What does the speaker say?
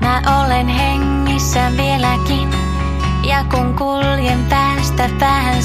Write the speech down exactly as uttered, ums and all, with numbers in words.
Mä olen hengissä vieläkin, ja kun kuljen päästä vähän